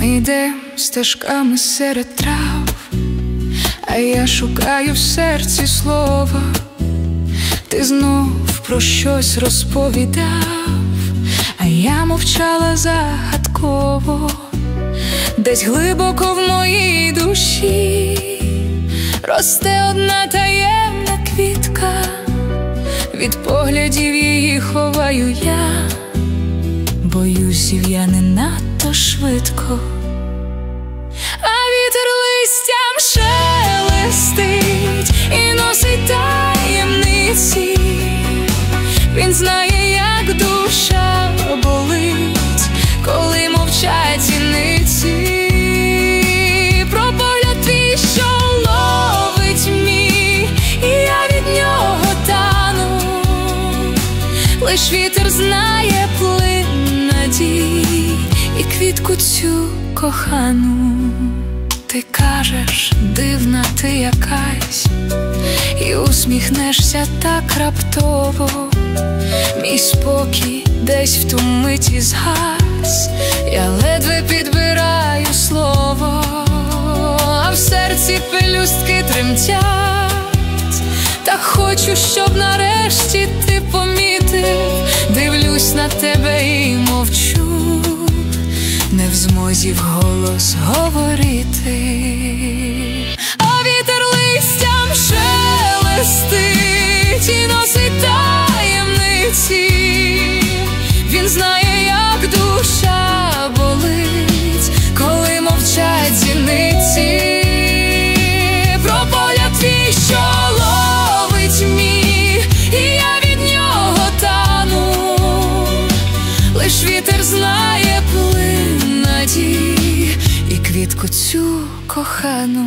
Ми йдем стежками серед трав, а я шукаю в серці слова. Ти знов про щось розповідав, а я мовчала загадково. Десь глибоко в моїй душі росте одна таємна квітка. Від поглядів її ховаю я, боюсь, зів'яне надто швидко. А вітер листям шелестить і носить таємниці. Він знає, як душа болить, коли мовчать зіниці. Про погляд твій, що ловить мій, і я від нього тану. Лиш вітер знає плин надій і квітку цю кохану. Ти кажеш, дивна ти якась, і усміхнешся так раптово. Мій спокій десь в ту миті згас, я ледве підбираю слово, а в серці пелюстки тремтять. Та хочу, щоб нарешті ти помітив. Дивлюсь на тебе і мовчу, не в змозі вголос говорити. А вітер листям шелестить і носить таємниці. Він знає, як душа болить, коли мовчать зіниці. Про погляд твій, що ловить мій, і я від нього тану. Лиш вітер знає плин надій і квітку цю кохану.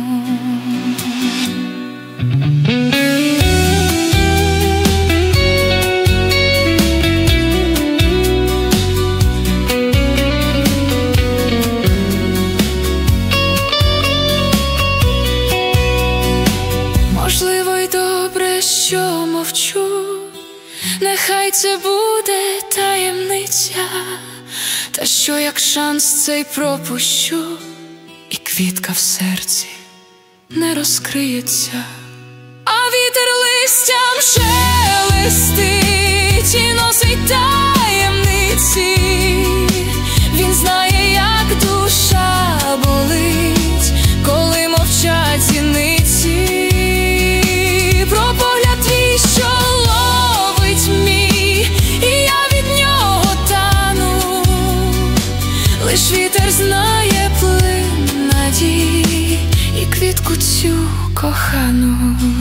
Можливо, й добре, що мовчу, нехай це буде таємниця. Та що як шанс цей пропущу, і квітка в серці не розкриється. А вітер листям шелестить і носить таємниці. Він знає, як душа болить, коли мовчать зіниці. Про погляд твій, що ловить мій, і я від нього тану. Лиш вітер знає плин надій і квітку цю кохану.